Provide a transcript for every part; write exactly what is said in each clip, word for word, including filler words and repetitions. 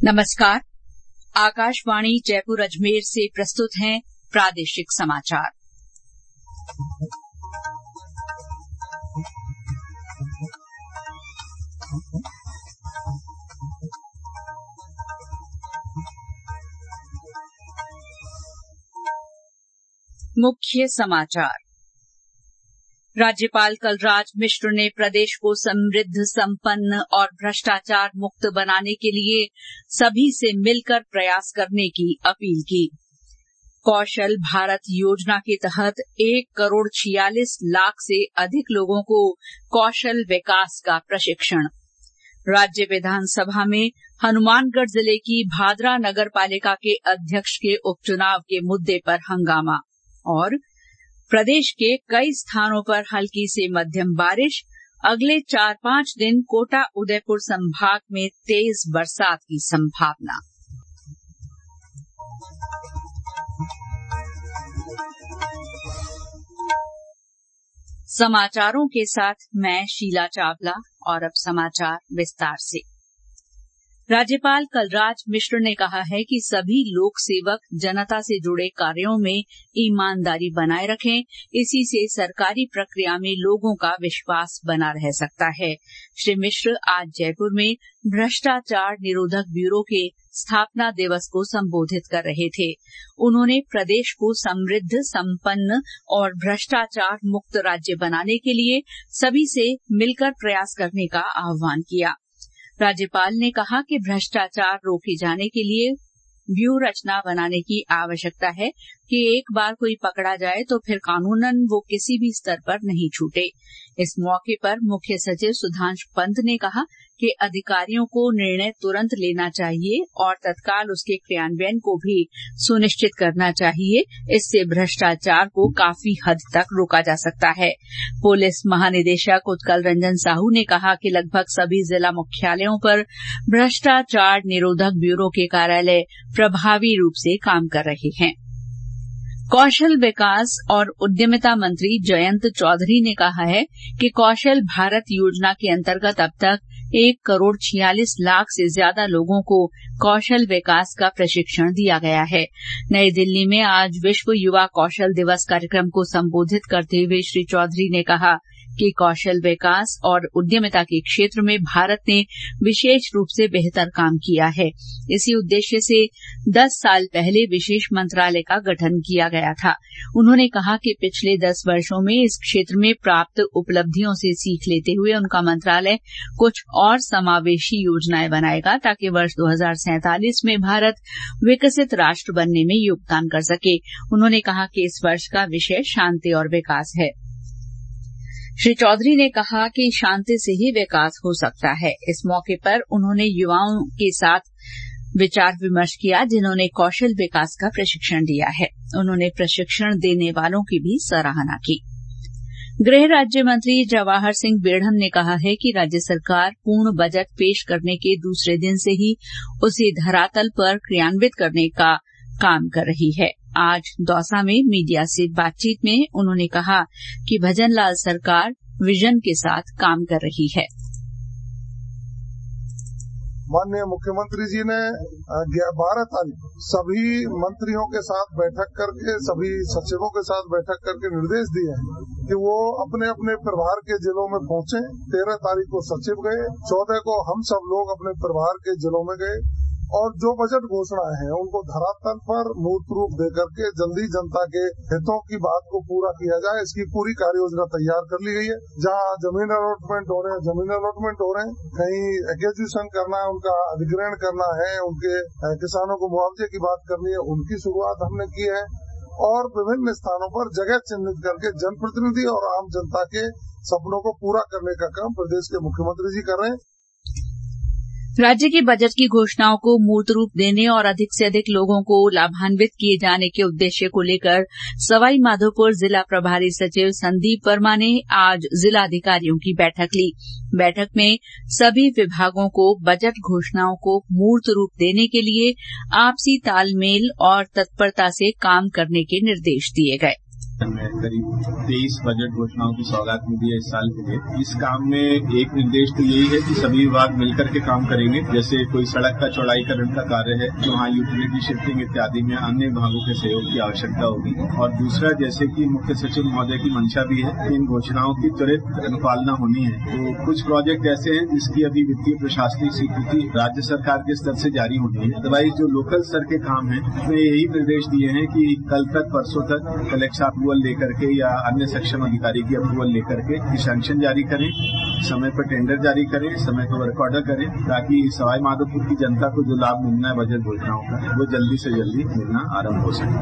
नमस्कार। आकाशवाणी जयपुर अजमेर से प्रस्तुत हैं प्रादेशिक समाचार। मुख्य समाचार। राज्यपाल कलराज मिश्र ने प्रदेश को समृद्ध, संपन्न और भ्रष्टाचार मुक्त बनाने के लिए सभी से मिलकर प्रयास करने की अपील की। कौशल भारत योजना के तहत एक करोड़ छियालीस लाख से अधिक लोगों को कौशल विकास का प्रशिक्षण। राज्य विधानसभा में हनुमानगढ़ जिले की भादरा नगर पालिका के अध्यक्ष के उपचुनाव के मुद्दे पर हंगामा। और प्रदेश के कई स्थानों पर हल्की से मध्यम बारिश। अगले चार पांच दिन कोटा उदयपुर संभाग में तेज बरसात की संभावना। समाचारों के साथ मैं शीला चावला। और अब समाचार विस्तार से। राज्यपाल कलराज मिश्र ने कहा है कि सभी लोक सेवक जनता से जुड़े कार्यों में ईमानदारी बनाए रखें। इसी से सरकारी प्रक्रिया में लोगों का विश्वास बना रह सकता है। श्री मिश्र आज जयपुर में भ्रष्टाचार निरोधक ब्यूरो के स्थापना दिवस को संबोधित कर रहे थे। उन्होंने प्रदेश को समृद्ध, संपन्न और भ्रष्टाचार मुक्त राज्य बनाने के लिए सभी से मिलकर प्रयास करने का आह्वान किया। राज्यपाल ने कहा कि भ्रष्टाचार रोके जाने के लिए व्यूह रचना बनाने की आवश्यकता है कि एक बार कोई पकड़ा जाए तो फिर कानूनन वो किसी भी स्तर पर नहीं छूटे। इस मौके पर मुख्य सचिव सुधांशु पंत ने कहा कि अधिकारियों को निर्णय तुरंत लेना चाहिए और तत्काल उसके क्रियान्वयन को भी सुनिश्चित करना चाहिए। इससे भ्रष्टाचार को काफी हद तक रोका जा सकता है। पुलिस महानिदेशक उत्कल रंजन साहू ने कहा कि लगभग सभी जिला मुख्यालयों पर भ्रष्टाचार निरोधक ब्यूरो के कार्यालय प्रभावी रूप से काम कर रहे हैं। कौशल विकास और उद्यमिता मंत्री जयंत चौधरी ने कहा है कि कौशल भारत योजना के अंतर्गत अब तक एक करोड़ छियालीस लाख से ज्यादा लोगों को कौशल विकास का प्रशिक्षण दिया गया है। नई दिल्ली में आज विश्व युवा कौशल दिवस कार्यक्रम को संबोधित करते हुए श्री चौधरी ने कहा कि कौशल विकास और उद्यमिता के क्षेत्र में भारत ने विशेष रूप से बेहतर काम किया है। इसी उद्देश्य से दस साल पहले विशेष मंत्रालय का गठन किया गया था। उन्होंने कहा कि पिछले दस वर्षों में इस क्षेत्र में प्राप्त उपलब्धियों से सीख लेते हुए उनका मंत्रालय कुछ और समावेशी योजनाएं बनाएगा ताकि वर्ष दो हजार सैंतालीस में भारत विकसित राष्ट्र बनने में योगदान कर सके। उन्होंने कहा कि इस वर्ष का विषय शांति और विकास है। श्री चौधरी ने कहा कि शांति से ही विकास हो सकता है। इस मौके पर उन्होंने युवाओं के साथ विचार विमर्श किया जिन्होंने कौशल विकास का प्रशिक्षण दिया है। उन्होंने प्रशिक्षण देने वालों की भी सराहना की। गृह राज्य मंत्री जवाहर सिंह बेढ़न ने कहा है कि राज्य सरकार पूर्ण बजट पेश करने के दूसरे दिन से ही उसे धरातल पर क्रियान्वित करने का काम कर रही है। आज दौसा में मीडिया से बातचीत में उन्होंने कहा कि भजनलाल सरकार विजन के साथ काम कर रही है। माननीय मुख्यमंत्री जी ने बारह तारीख सभी मंत्रियों के साथ बैठक करके, सभी सचिवों के साथ बैठक करके निर्देश दिए हैं कि वो अपने अपने प्रभार के जिलों में पहुंचे। तेरह तारीख को सचिव गए, चौदह को हम सब लोग अपने प्रभार के जिलों में गए और जो बजट घोषणाएं हैं उनको धरातल पर मूर्त रूप देकर के जल्दी जनता के हितों की बात को पूरा किया जाए, इसकी पूरी कार्य योजना तैयार कर ली गई है। जहां जमीन अलॉटमेंट हो रहे हैं जमीन अलॉटमेंट हो रहे हैं, कहीं एक्विजिशन करना है, उनका अधिग्रहण करना है, उनके किसानों को मुआवजे की बात करनी है, उनकी शुरुआत हमने की है। और विभिन्न स्थानों पर जगह चिन्हित करके जनप्रतिनिधि और आम जनता के सपनों को पूरा करने का काम प्रदेश के मुख्यमंत्री जी कर रहे हैं। राज्य के बजट की घोषणाओं को मूर्त रूप देने और अधिक से अधिक लोगों को लाभान्वित किए जाने के उद्देश्य को लेकर सवाई माधोपुर जिला प्रभारी सचिव संदीप वर्मा ने आज जिलाधिकारियों की बैठक ली। बैठक में सभी विभागों को बजट घोषणाओं को मूर्त रूप देने के लिए आपसी तालमेल और तत्परता से काम करने के निर्देश दिए गए। में करीब तेईस बजट घोषणाओं की सौगात मिली है इस साल के लिए। इस काम में एक निर्देश तो यही है कि सभी विभाग मिलकर के काम करेंगे। जैसे कोई सड़क का चौड़ाईकरण का कार्य है तो वहाँ यूटिलिटी शिफ्टिंग इत्यादि में अन्य विभागों के सहयोग की आवश्यकता होगी। और दूसरा, जैसे कि मुख्य सचिव महोदय की मंशा भी है कि इन घोषणाओं की त्वरित अनुपालना होनी है। तो कुछ प्रोजेक्ट ऐसे हैं जिसकी अभी वित्तीय प्रशासनिक स्वीकृति राज्य सरकार के स्तर से जारी होनी है। अदरवाइज जो लोकल स्तर के काम है उसमें यही निर्देश दिए हैं कि कल तक परसों तक कलेक्टर अप्रूवल लेकर के या अन्य सक्षम अधिकारी की अप्रूवल लेकर के सैंक्शन जारी करें, समय पर टेंडर जारी करें, समय पर वर्क ऑर्डर करें, ताकि सवाई माधोपुर की जनता को जो लाभ मिलना है बजट घोषणाओं का वो जल्दी से जल्दी मिलना आरंभ हो सके।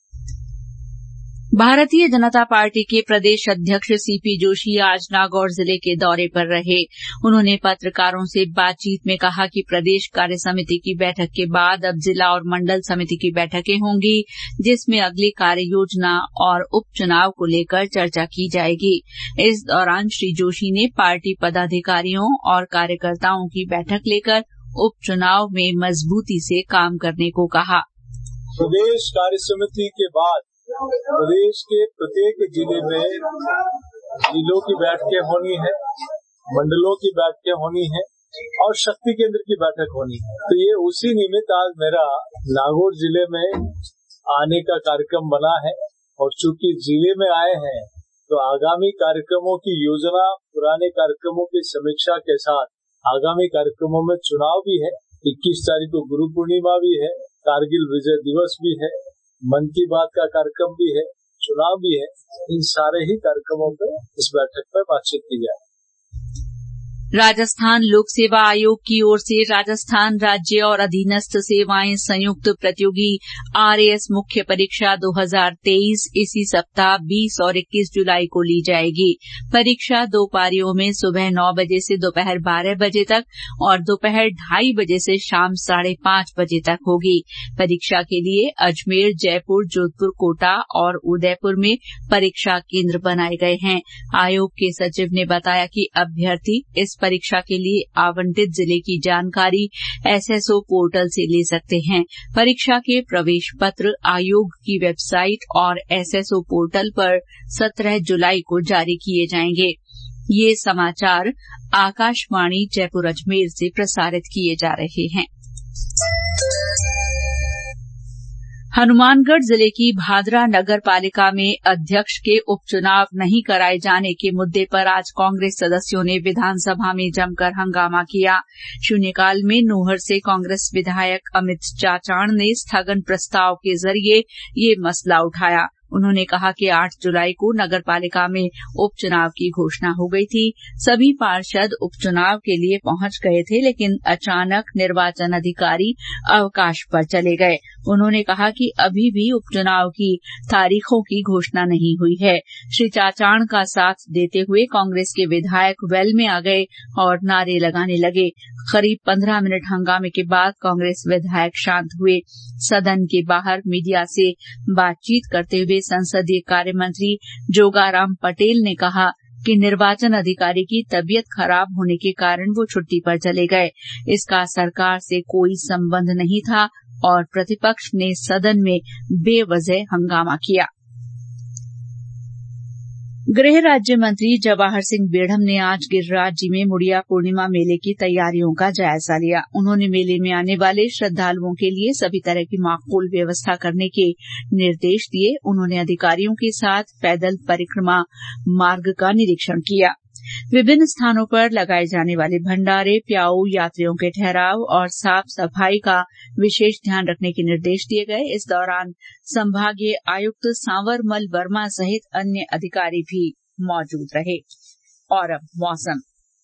भारतीय जनता पार्टी के प्रदेश अध्यक्ष सीपी जोशी आज नागौर जिले के दौरे पर रहे। उन्होंने पत्रकारों से बातचीत में कहा कि प्रदेश कार्य समिति की बैठक के बाद अब जिला और मंडल समिति की बैठकें होंगी, जिसमें अगली कार्य योजना और उपचुनाव को लेकर चर्चा की जाएगी। इस दौरान श्री जोशी ने पार्टी पदाधिकारियों और कार्यकर्ताओं की बैठक लेकर उपचुनाव में मजबूती से काम करने को कहा। प्रदेश कार्य समिति के बाद प्रदेश के प्रत्येक जिले में जिलों की बैठकें होनी है, मंडलों की बैठकें होनी है और शक्ति केंद्र की बैठक होनी है। तो ये उसी निमित्त आज मेरा नागौर जिले में आने का कार्यक्रम बना है। और चूंकि जिले में आए हैं तो आगामी कार्यक्रमों की योजना, पुराने कार्यक्रमों की समीक्षा के साथ आगामी कार्यक्रमों में चुनाव भी है, इक्कीस तारीख को गुरु पूर्णिमा भी है, कारगिल विजय दिवस भी है, मन की बात का कार्यक्रम भी है, चुनाव भी है। इन सारे ही कार्यक्रमों पर इस बैठक पर बातचीत की जाए। राजस्थान लोक सेवा आयोग की ओर से राजस्थान राज्य और अधीनस्थ सेवाएं संयुक्त प्रतियोगी आरएएस मुख्य परीक्षा दो हज़ार तेईस इसी सप्ताह बीस और इक्कीस जुलाई को ली जाएगी। परीक्षा दो पारियों में सुबह नौ बजे से दोपहर बारह बजे तक और दोपहर ढाई बजे से शाम साढ़े पांच बजे तक होगी। परीक्षा के लिए अजमेर, जयपुर, जोधपुर, कोटा और उदयपुर में परीक्षा केंद्र बनाए गए हैं। आयोग के सचिव ने बताया कि अभ्यर्थी इस परीक्षा के लिए आवंटित जिले की जानकारी एसएसओ पोर्टल से ले सकते हैं। परीक्षा के प्रवेश पत्र आयोग की वेबसाइट और एसएसओ पोर्टल पर सत्रह जुलाई को जारी किए जाएंगे। ये समाचार आकाशवाणी जयपुर अजमेर से प्रसारित किए जा रहे हैं। हनुमानगढ़ जिले की भादरा नगर पालिका में अध्यक्ष के उपचुनाव नहीं कराए जाने के मुद्दे पर आज कांग्रेस सदस्यों ने विधानसभा में जमकर हंगामा किया। शून्यकाल में नोहर से कांग्रेस विधायक अमित चाचाण ने स्थगन प्रस्ताव के जरिए ये मसला उठाया। उन्होंने कहा कि आठ जुलाई को नगर पालिका में उपचुनाव की घोषणा हो गई थी। सभी पार्षद उपचुनाव के लिए पहुंच गए थे, लेकिन अचानक निर्वाचन अधिकारी अवकाश पर चले गए। उन्होंने कहा कि अभी भी उपचुनाव की तारीखों की घोषणा नहीं हुई है। श्री चाचाण का साथ देते हुए कांग्रेस के विधायक वेल में आ गए और नारे लगाने लगे। करीब पंद्रह मिनट हंगामे के बाद कांग्रेस विधायक शांत हुए। सदन के बाहर मीडिया से बातचीत करते हुए संसदीय कार्य मंत्री जोगाराम पटेल ने कहा कि निर्वाचन अधिकारी की तबीयत खराब होने के कारण वो छुट्टी पर चले गए। इसका सरकार से कोई संबंध नहीं था और प्रतिपक्ष ने सदन में बेवजह हंगामा किया। गृह राज्य मंत्री जवाहर सिंह बेढ़म ने आज गिरिराज जी में मुड़िया पूर्णिमा मेले की तैयारियों का जायजा लिया। उन्होंने मेले में आने वाले श्रद्धालुओं के लिए सभी तरह की माकूल व्यवस्था करने के निर्देश दिए। उन्होंने अधिकारियों के साथ पैदल परिक्रमा मार्ग का निरीक्षण किया। विभिन्न स्थानों पर लगाए जाने वाले भंडारे, प्याऊ, यात्रियों के ठहराव और साफ सफाई का विशेष ध्यान रखने के निर्देश दिए गए। इस दौरान संभागीय आयुक्त सांवरमल वर्मा सहित अन्य अधिकारी भी मौजूद रहे। और अब मौसम।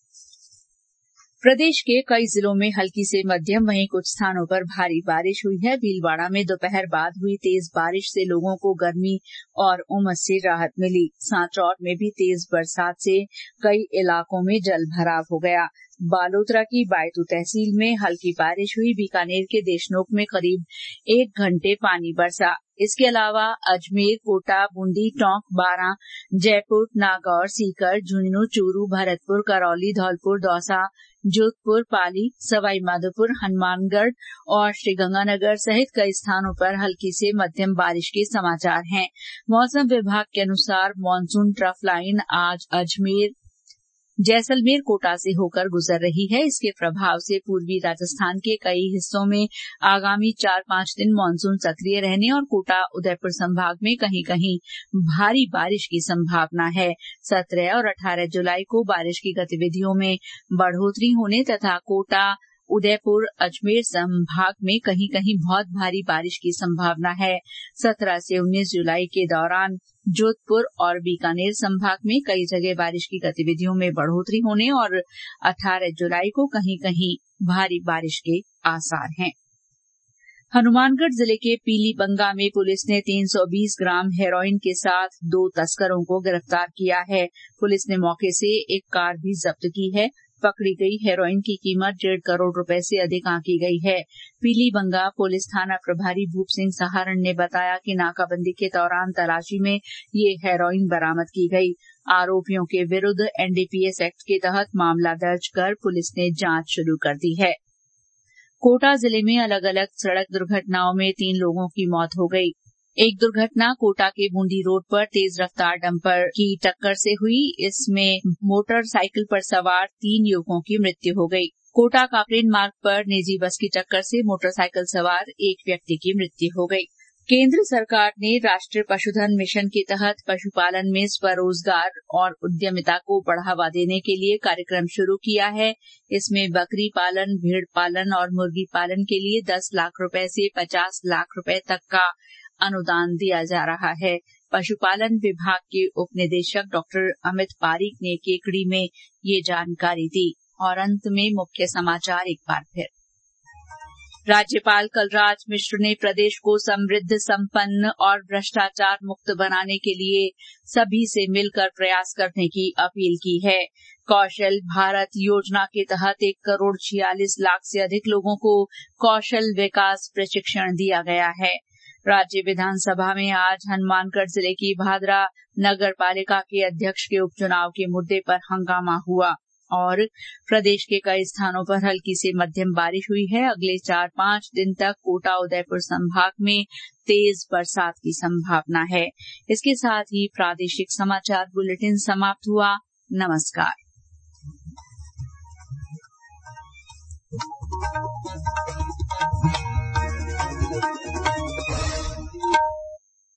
प्रदेश के कई जिलों में हल्की से मध्यम, वहीं कुछ स्थानों पर भारी बारिश हुई है। भीलवाड़ा में दोपहर बाद हुई तेज बारिश से लोगों को गर्मी और उमस से राहत मिली। सांचौर में भी तेज बरसात से कई इलाकों में जल भराव हो गया। बालोतरा की बायतू तहसील में हल्की बारिश हुई। बीकानेर के देशनोक में करीब एक घंटे पानी बरसा। इसके अलावा अजमेर, कोटा, बूंदी, टोंक, बारां, जयपुर, नागौर, सीकर, झुंझुनू, चूरू, भरतपुर, करौली, धौलपुर, दौसा, जोधपुर, पाली, सवाई माधोपुर, हनुमानगढ़ और श्रीगंगानगर सहित कई स्थानों पर हल्की से मध्यम बारिश के समाचार हैं। मौसम विभाग के अनुसार मानसून ट्रफ लाइन आज अजमेर, जैसलमेर, कोटा से होकर गुजर रही है। इसके प्रभाव से पूर्वी राजस्थान के कई हिस्सों में आगामी चार पांच दिन मानसून सक्रिय रहने और कोटा, उदयपुर संभाग में कहीं कहीं भारी बारिश की संभावना है। सत्रह और अठारह जुलाई को बारिश की गतिविधियों में बढ़ोतरी होने तथा कोटा, उदयपुर, अजमेर संभाग में कहीं कहीं बहुत भारी बारिश की संभावना है। सत्रह से उन्नीस जुलाई के दौरान जोधपुर और बीकानेर संभाग में कई जगह बारिश की गतिविधियों में बढ़ोतरी होने और अठारह जुलाई को कहीं कहीं भारी बारिश के आसार हैं। हनुमानगढ़ जिले के पीलीबंगा में पुलिस ने तीन सौ बीस ग्राम हेरोइन के साथ दो तस्करों को गिरफ्तार किया है। पुलिस ने मौके से एक कार भी जब्त की है। पकड़ी गई हेरोइन की कीमत डेढ़ करोड़ रुपए से अधिक आंकी गई है। पीलीबंगा पुलिस थाना प्रभारी भूप सिंह सहारण ने बताया कि नाकाबंदी के दौरान तलाशी में ये हेरोइन बरामद की गई। आरोपियों के विरुद्ध एनडीपीएस एक्ट के तहत मामला दर्ज कर पुलिस ने जांच शुरू कर दी है। कोटा जिले में अलग अलग सड़क दुर्घटनाओं में तीन लोगों की मौत हो गई। एक दुर्घटना कोटा के बूंदी रोड पर तेज रफ्तार डंपर की टक्कर से हुई। इसमें मोटरसाइकिल पर सवार तीन युवकों की मृत्यु हो गई। कोटा कापरेन मार्ग पर निजी बस की टक्कर से मोटरसाइकिल सवार एक व्यक्ति की मृत्यु हो गई। केंद्र सरकार ने राष्ट्रीय पशुधन मिशन के तहत पशुपालन में स्वरोजगार और उद्यमिता को बढ़ावा देने के लिए कार्यक्रम शुरू किया है। इसमें बकरी पालन, भेड़ पालन और मुर्गी पालन के लिए दस लाख रुपए से पचास लाख रुपए तक का अनुदान दिया जा रहा है। पशुपालन विभाग के उप निदेशक डॉक्टर अमित पारीक ने केकड़ी में ये जानकारी दी। और अंत में मुख्य समाचार एक बार फिर। राज्यपाल कलराज मिश्र ने प्रदेश को समृद्ध, संपन्न और भ्रष्टाचार मुक्त बनाने के लिए सभी से मिलकर प्रयास करने की अपील की है। कौशल भारत योजना के तहत एक करोड़ छियालीस लाख से अधिक लोगों को कौशल विकास प्रशिक्षण दिया गया है। राज्य विधानसभा में आज हनुमानगढ़ जिले की भादरा नगर पालिका के अध्यक्ष के उपचुनाव के मुद्दे पर हंगामा हुआ और प्रदेश के कई स्थानों पर हल्की से मध्यम बारिश हुई है। अगले चार पांच दिन तक कोटा, उदयपुर संभाग में तेज बरसात की संभावना है। इसके साथ ही प्रादेशिक समाचार बुलेटिन समाप्त हुआ। नमस्कार।